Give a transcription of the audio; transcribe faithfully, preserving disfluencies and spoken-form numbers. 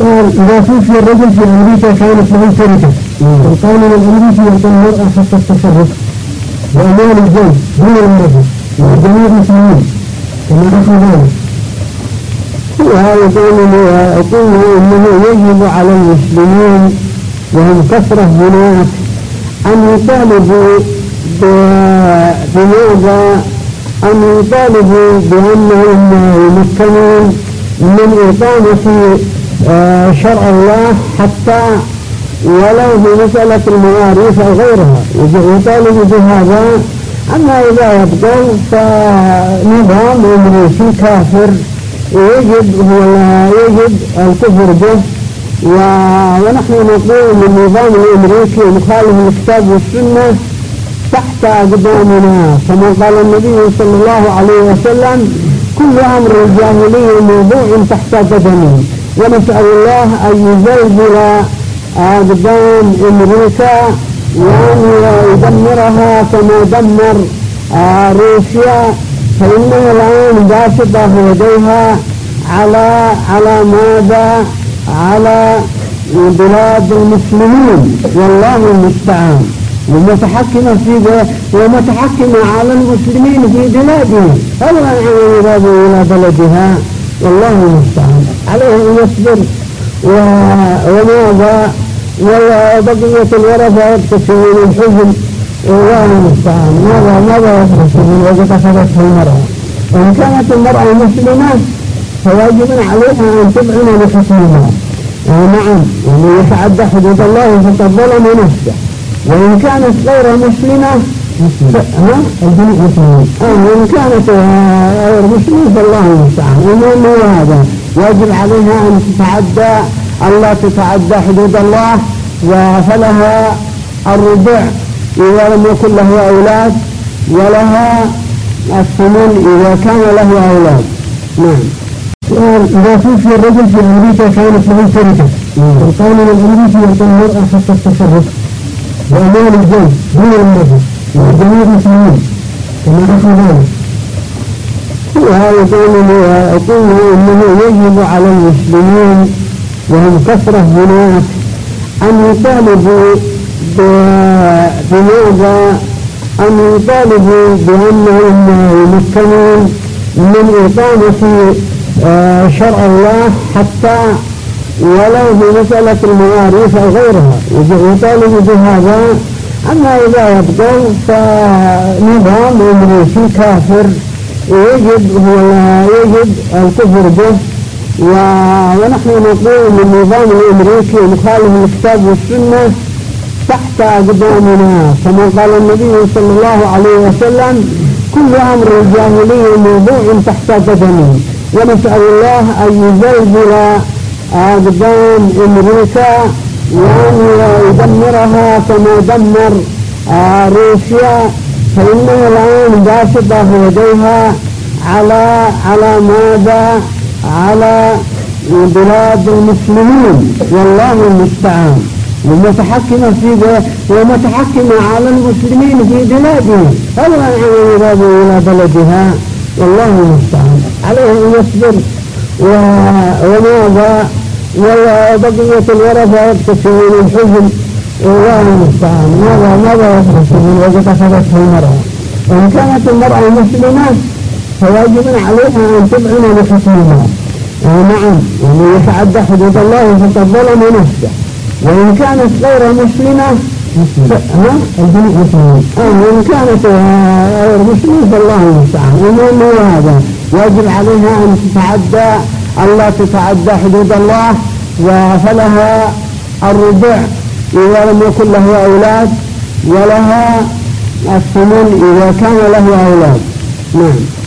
إذا توفي الرجل في أمريكا كانت له شركة القانون الأمريكي يعطي المرأة حق التصرف وأموال الزوج دون الرجل وجميع المسلمين كما أخذ ذلك. ويقول أنه يجب على المسلمين وهم كثرة هناك أن يطالبوا بماذا؟ أن يطالبوا بأنهم يمكنون من إقامة شرع الله حتى ولو بمسألة المواريث أو غيرها يطالبوا بهذا. أما إذا يبقى فنظام أمريكي كافر يجب هو يجب الكفر به. ونحن نقول النظام الأمريكي مخالف للكتاب والسنة تحت أقدامنا كما قال النبي صلى الله عليه وسلم كل أمر الجاهلية موضوع تحت قدمه. ونسأل الله أن يزلزل أقدام أمريكا وأن يدمرها كما دمر روسيا، فإنها الآن باسطة يديها على على ماذا؟ على بلاد المسلمين والله المستعان، ومتحكمة في ومتحكمة على المسلمين في بلادهم أولا عن يرادوا إلى بلدها والله المستعان. عليه أن يصبر وماذا؟ وبقية الورثة يبتسمون الحزن والله المستعان. ماذا ماذا يبتسمون وقد أخذته المرأة؟ وإن كانت المرأة مسلمة فواجب عليها أن تبعن لحكمها. نعم، ومن يتعدى حدود الله فقد ظلم نفسه. وإن كانت غير مسلمة ها الجميع مسلمين. وإن كانت غير مسلمة فالله المستعان. المهم هو هذا، واجب عليها أن تتعدى الله تتعدى حدود الله، فلها الربع إذا لم يكن له أولاد، ولها الثمن إذا كان له أولاد. نعم. إذا توفي الرجل في أمريكا كانت له شركة القانون الأمريكي يعطي المرأة حق التصرف وأموال الزوج دون الرجل وجميع المسلمين كما أخذ ذلك. ويقول أنه يجب على المسلمين وهم كثرة هناك أن يطالبوا بماذا؟ أن يطالبوا بأنهم يمكنون من إقامة شرع الله حتى ولو بمسألة المواريث أو غيرها يطالبوا بهذا. أما إذا يبقى فنظام أمريكي كافر يجب هو يجب الكفر به. ونحن نقول النظام الأمريكي مخالف للكتاب والسنة تحت أقدامنا كما قال النبي صلى الله عليه وسلم كل أمر الجاهلية موضوع تحت قدمه. ونسأل الله أن يزلزل أقدام أمريكا وأن يدمرها كما دمر روسيا، فإنها الآن باسطة يديها على على ماذا؟ على بلاد المسلمين والله المستعان، ومتحكمة في ومتحكمة على المسلمين في بلادهم أولا عن يرادوا إلى بلدها والله المستعان. عليه أن يصبر وماذا؟ وبقية الورثة يبتسمون الحزن والله المستعان. ماذا ماذا يبتسمون وقد أخذته المرأة؟ وإن كانت المرأة مسلمة فواجب عليها أن تبعن لحكمها. نعم، ومن يتعدى حدود الله فقد ظلم نفسه. وإن كانت غير مسلمة ها الجميع مسلمين. وإن كانت غير مسلمة فالله المستعان. المهم هو هذا، واجب عليها أن تتعدى الله تتعدى حدود الله، فلها الربع إذا لم يكن له أولاد، ولها الثمن إذا كان له أولاد. نعم.